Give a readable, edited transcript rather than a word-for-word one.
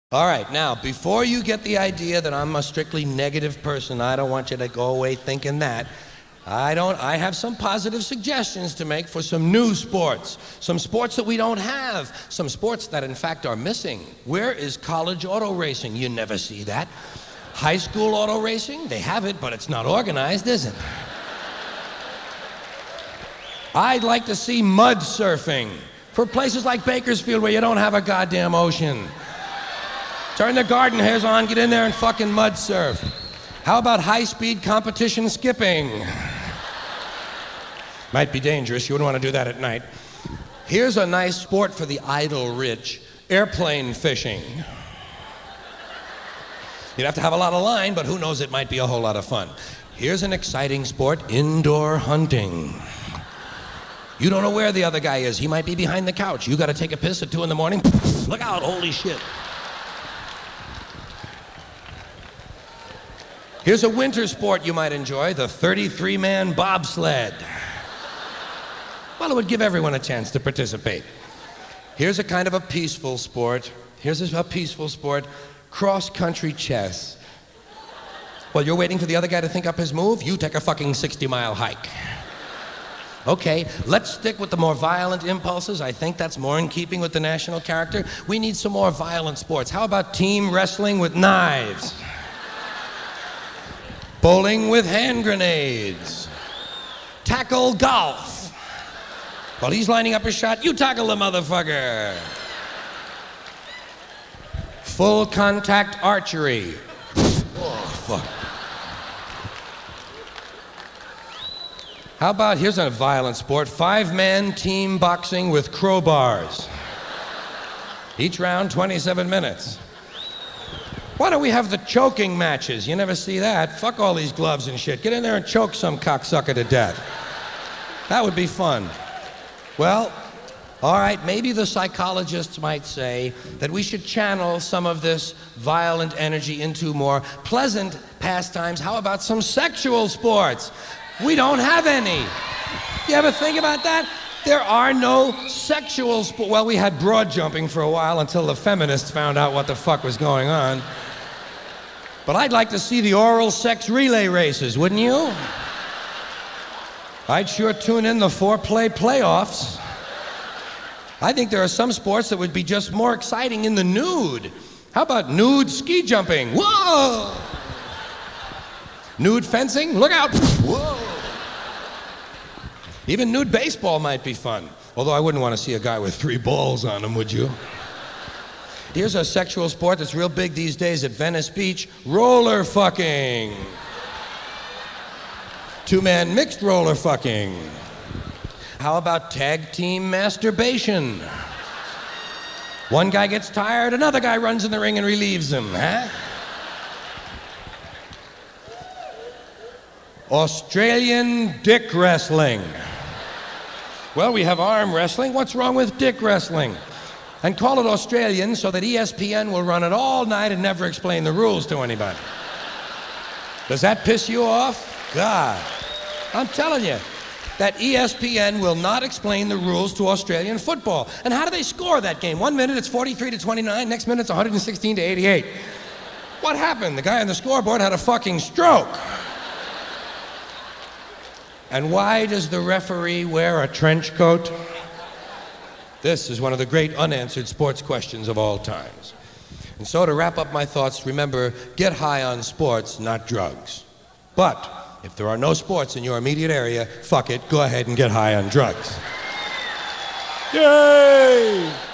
All right, now, before you get the idea that I'm a strictly negative person, I don't want you to go away thinking that. I have some positive suggestions to make for some new sports. Some sports that we don't have. Some sports that, in fact, are missing. Where is college auto racing? You never see that. High school auto racing? They have it, but it's not organized, is it? I'd like to see mud surfing for places like Bakersfield where you don't have a goddamn ocean. Turn the garden hose on, get in there and fucking mud surf. How about high-speed competition skipping? Might be dangerous, you wouldn't want to do that at night. Here's a nice sport for the idle rich, airplane fishing. You'd have to have a lot of line, but who knows, it might be a whole lot of fun. Here's an exciting sport, indoor hunting. You don't know where the other guy is. He might be behind the couch. You gotta take a piss at 2 in the morning. Look out, holy shit. Here's a winter sport you might enjoy, the 33-man bobsled. Well, it would give everyone a chance to participate. Here's a kind of a peaceful sport. Cross-country chess. Well, you're waiting for the other guy to think up his move? You take a fucking 60-mile hike. Okay, let's stick with the more violent impulses. I think that's more in keeping with the national character. We need some more violent sports. How about team wrestling with knives? Bowling with hand grenades. Tackle golf. While he's lining up his shot, you tackle the motherfucker. Full contact archery. Oh, fuck. How about, here's a violent sport, 5-man team boxing with crowbars. Each round, 27 minutes. Why don't we have the choking matches? You never see that. Fuck all these gloves and shit. Get in there and choke some cocksucker to death. That would be fun. Well, all right, maybe the psychologists might say that we should channel some of this violent energy into more pleasant pastimes. How about some sexual sports? We don't have any. You ever think about that? There are no sexual sports. Well, we had broad jumping for a while until the feminists found out what the fuck was going on. But I'd like to see the oral sex relay races, wouldn't you? I'd sure tune in the foreplay playoffs. I think there are some sports that would be just more exciting in the nude. How about nude ski jumping? Whoa! Nude fencing? Look out! Whoa! Even nude baseball might be fun. Although I wouldn't want to see a guy with 3 balls on him, would you? Here's a sexual sport that's real big these days at Venice Beach, roller fucking. 2-man mixed roller fucking. How about tag team masturbation? One guy gets tired, another guy runs in the ring and relieves him, huh? Australian dick wrestling. Well, we have arm wrestling. What's wrong with dick wrestling? And call it Australian so that ESPN will run it all night and never explain the rules to anybody. Does that piss you off? God. I'm telling you, that ESPN will not explain the rules to Australian football. And how do they score that game? 1 minute it's 43-29, next minute it's 116-88. What happened? The guy on the scoreboard had a fucking stroke. And why does the referee wear a trench coat? This is one of the great unanswered sports questions of all times. And so to wrap up my thoughts, remember, get high on sports, not drugs. But if there are no sports in your immediate area, fuck it, go ahead and get high on drugs. Yay!